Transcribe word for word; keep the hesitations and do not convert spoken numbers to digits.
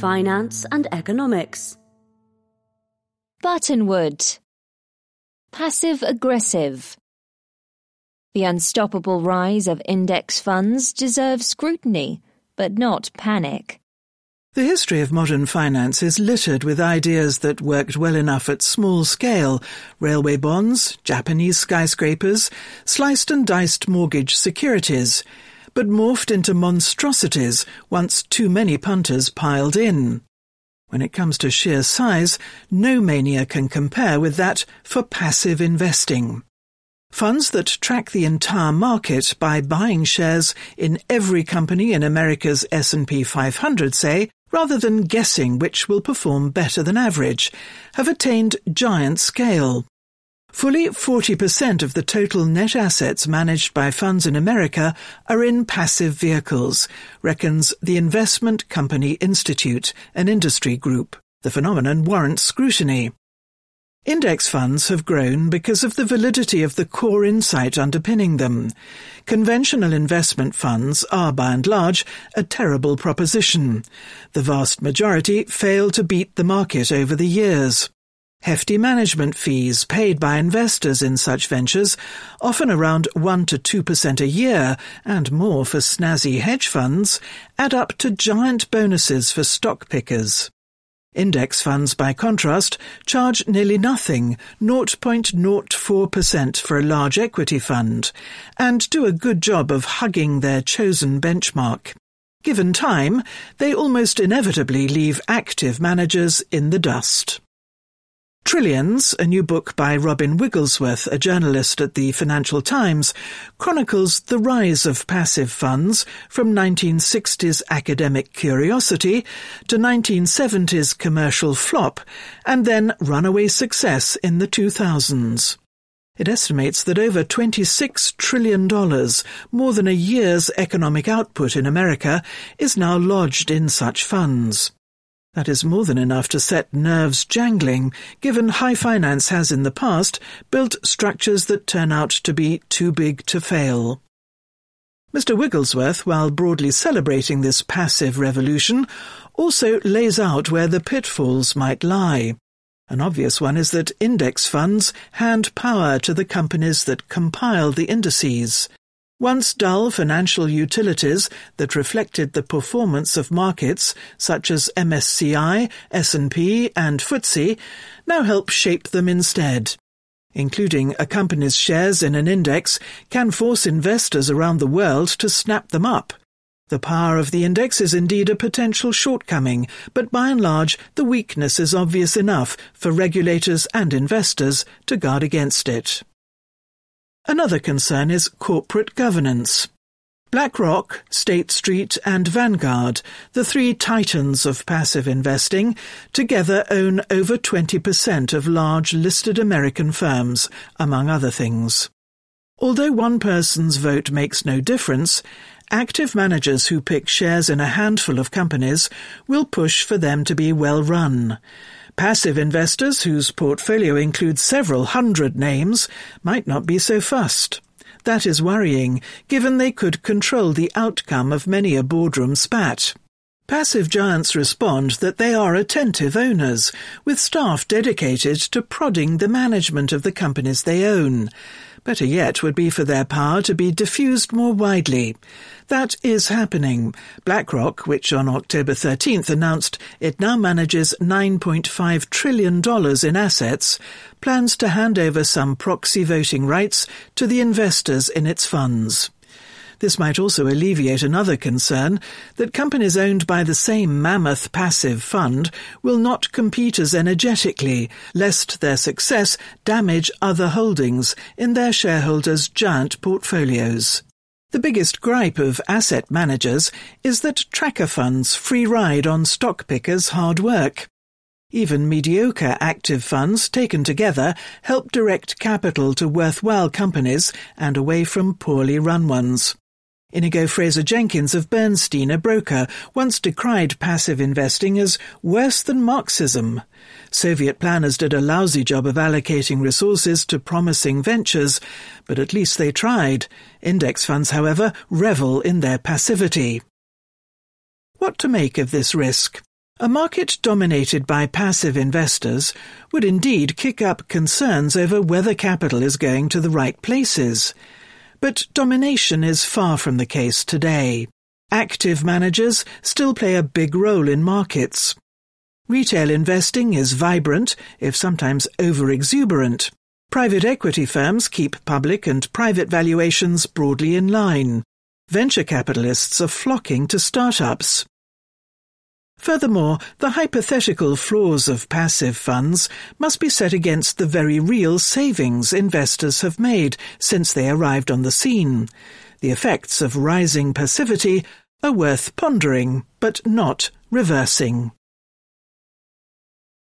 finance and economics. Buttonwood. Passive-aggressive. The unstoppable rise of index funds deserves scrutiny, but not panic. The history of modern finance is littered with ideas that worked well enough at small scale: railway bonds, Japanese skyscrapers, sliced and diced mortgage securities, but morphed into monstrosities once too many punters piled in. When it comes to sheer size, no mania can compare with that for passive investing. Funds that track the entire market by buying shares in every company in America's S and P five hundred, say, rather than guessing which will perform better than average, have attained giant scale. Fully forty percent of the total net assets managed by funds in America are in passive vehicles, reckons the Investment Company Institute, an industry group. The phenomenon warrants scrutiny. Index funds have grown because of the validity of the core insight underpinning them. Conventional investment funds are, by and large, a terrible proposition. The vast majority fail to beat the market over the years. Hefty management fees paid by investors in such ventures, often around one to two percent a year, and more for snazzy hedge funds, add up to giant bonuses for stock pickers. Index funds, by contrast, charge nearly nothing, zero point zero four percent for a large equity fund, and do a good job of hugging their chosen benchmark. Given time, they almost inevitably leave active managers in the dust. Trillions, a new book by Robin Wigglesworth, a journalist at the Financial Times, chronicles the rise of passive funds from nineteen sixties academic curiosity to nineteen seventies commercial flop, and then runaway success in the two thousands. It estimates that over twenty-six trillion dollars, more than a year's economic output in America, is now lodged in such funds. That is more than enough to set nerves jangling, given high finance has in the past built structures that turn out to be too big to fail. Mister Wigglesworth, while broadly celebrating this passive revolution, also lays out where the pitfalls might lie. An obvious one is that index funds hand power to the companies that compile the indices. Once dull financial utilities that reflected the performance of markets such as M S C I, S and P, and F T S E now help shape them instead. Including a company's shares in an index can force investors around the world to snap them up. The power of the index is indeed a potential shortcoming, but by and large the weakness is obvious enough for regulators and investors to guard against it. Another concern is corporate governance. BlackRock, State Street and Vanguard, the three titans of passive investing, together own over twenty percent of large listed American firms, among other things. Although one person's vote makes no difference, active managers who pick shares in a handful of companies will push for them to be well run. Passive investors whose portfolio includes several hundred names might not be so fussed. That is worrying, given they could control the outcome of many a boardroom spat. Passive giants respond that they are attentive owners, with staff dedicated to prodding the management of the companies they own. Better yet would be for their power to be diffused more widely. That is happening. BlackRock, which on October thirteenth announced it now manages nine point five trillion dollars in assets, plans to hand over some proxy voting rights to the investors in its funds. This might also alleviate another concern, that companies owned by the same mammoth passive fund will not compete as energetically, lest their success damage other holdings in their shareholders' giant portfolios. The biggest gripe of asset managers is that tracker funds free ride on stock pickers' hard work. Even mediocre active funds taken together help direct capital to worthwhile companies and away from poorly run ones. Inigo Fraser-Jenkins of Bernstein, a broker, once decried passive investing as worse than Marxism. Soviet planners did a lousy job of allocating resources to promising ventures, but at least they tried. Index funds, however, revel in their passivity. What to make of this risk? A market dominated by passive investors would indeed kick up concerns over whether capital is going to the right places. But domination is far from the case today. Active managers still play a big role in markets. Retail investing is vibrant, if sometimes over-exuberant. Private equity firms keep public and private valuations broadly in line. Venture capitalists are flocking to startups. Furthermore, the hypothetical flaws of passive funds must be set against the very real savings investors have made since they arrived on the scene. The effects of rising passivity are worth pondering, but not reversing.